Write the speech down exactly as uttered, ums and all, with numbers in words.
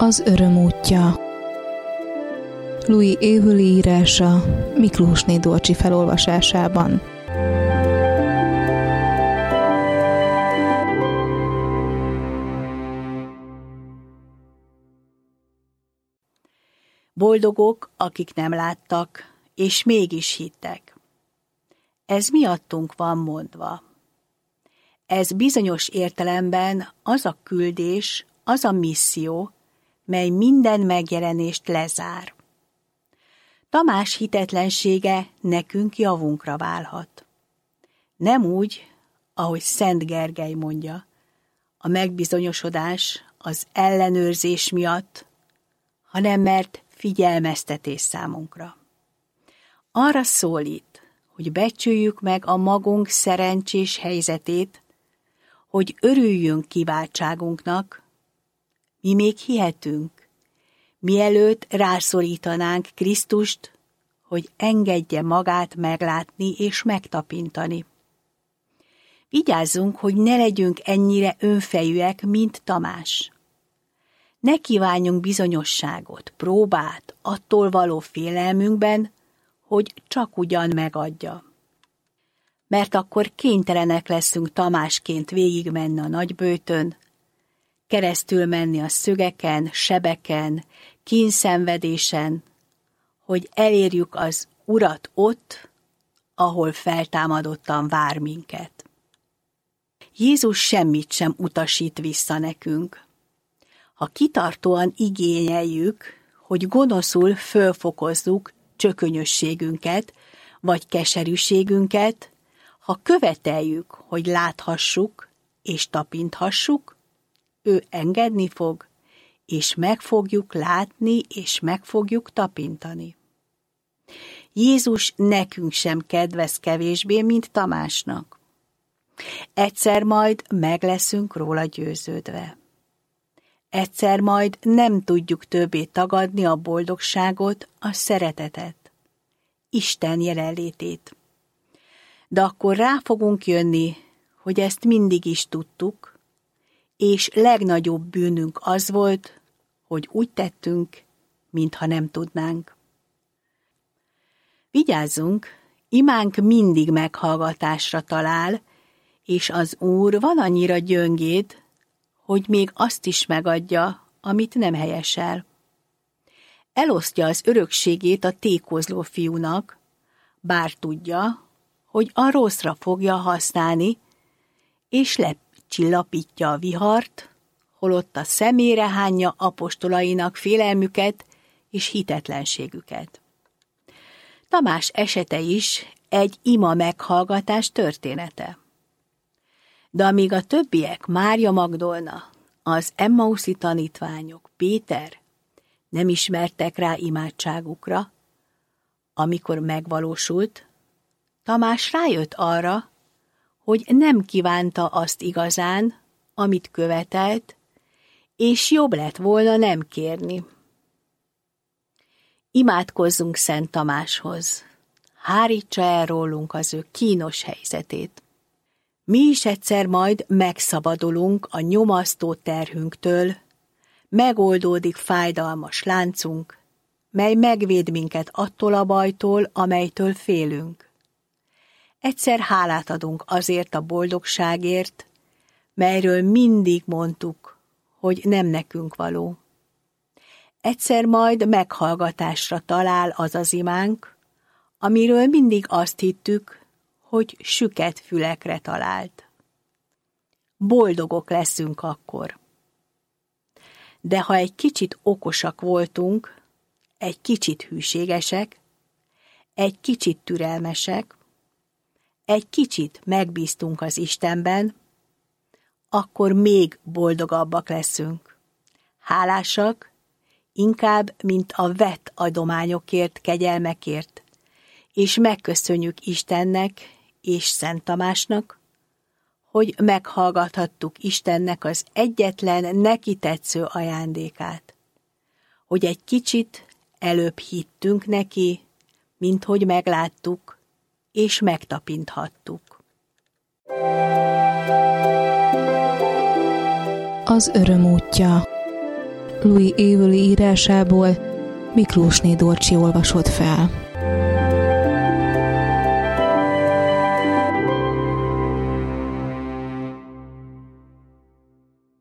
Az öröm útja. Louis Évöli írása Miklósné Dolcsi felolvasásában. Boldogok, akik nem láttak, és mégis hittek. Ez miattunk van mondva. Ez bizonyos értelemben az a küldés, az a misszió, mely minden megjelenést lezár. Tamás hitetlensége nekünk javunkra válhat. Nem úgy, ahogy Szent Gergely mondja, a megbizonyosodás az ellenőrzés miatt, hanem mert figyelmeztetés számunkra. Arra szólít, hogy becsüljük meg a magunk szerencsés helyzetét, hogy örüljünk kiváltságunknak, mi még hihetünk, mielőtt rászorítanánk Krisztust, hogy engedje magát meglátni és megtapintani. Vigyázzunk, hogy ne legyünk ennyire önfejűek, mint Tamás. Ne kívánjunk bizonyosságot, próbát attól való félelmünkben, hogy csak ugyan megadja. Mert akkor kénytelenek leszünk Tamásként végigmenni a nagybőtön, keresztül menni a szögeken, sebeken, kínszenvedésen, hogy elérjük az Urat ott, ahol feltámadottan vár minket. Jézus semmit sem utasít vissza nekünk. Ha kitartóan igényeljük, hogy gonoszul fölfokozzuk csökönyösségünket, vagy keserűségünket, ha követeljük, hogy láthassuk és tapinthassuk, ő engedni fog, és meg fogjuk látni, és meg fogjuk tapintani. Jézus nekünk sem kedvez kevésbé, mint Tamásnak. Egyszer majd meg leszünk róla győződve. Egyszer majd nem tudjuk többé tagadni a boldogságot, a szeretetet, Isten jelenlétét. De akkor rá fogunk jönni, hogy ezt mindig is tudtuk, és legnagyobb bűnünk az volt, hogy úgy tettünk, mintha nem tudnánk. Vigyázzunk, imánk mindig meghallgatásra talál, és az Úr van annyira gyöngéd, hogy még azt is megadja, amit nem helyesel. Elosztja az örökségét a tékozló fiúnak, bár tudja, hogy a rosszra fogja használni, és lecsillapítja a vihart, holott a szemére hányja apostolainak félelmüket és hitetlenségüket. Tamás esete is egy ima meghallgatás története. De amíg a többiek, Mária Magdolna, az emmauszi tanítványok, Péter nem ismertek rá imádságukra, amikor megvalósult, Tamás rájött arra, hogy nem kívánta azt igazán, amit követelt, és jobb lett volna nem kérni. Imádkozzunk Szent Tamáshoz, hárítsa el rólunk az ő kínos helyzetét. Mi is egyszer majd megszabadulunk a nyomasztó terhünktől, megoldódik fájdalmas láncunk, mely megvéd minket attól a bajtól, amelytől félünk. Egyszer hálát adunk azért a boldogságért, melyről mindig mondtuk, hogy nem nekünk való. Egyszer majd meghallgatásra talál az az imánk, amiről mindig azt hittük, hogy süket fülekre talált. Boldogok leszünk akkor. De ha egy kicsit okosak voltunk, egy kicsit hűségesek, egy kicsit türelmesek, egy kicsit megbíztunk az Istenben, akkor még boldogabbak leszünk. Hálásak, inkább, mint a vett adományokért, kegyelmekért, és megköszönjük Istennek és Szent Tamásnak, hogy meghallgathattuk Istennek az egyetlen neki tetsző ajándékát, hogy egy kicsit előbb hittünk neki, mint hogy megláttuk, és megtapinthattuk. Az öröm útja. Louis Avery írásából Miklósné Dorcsi olvasott fel.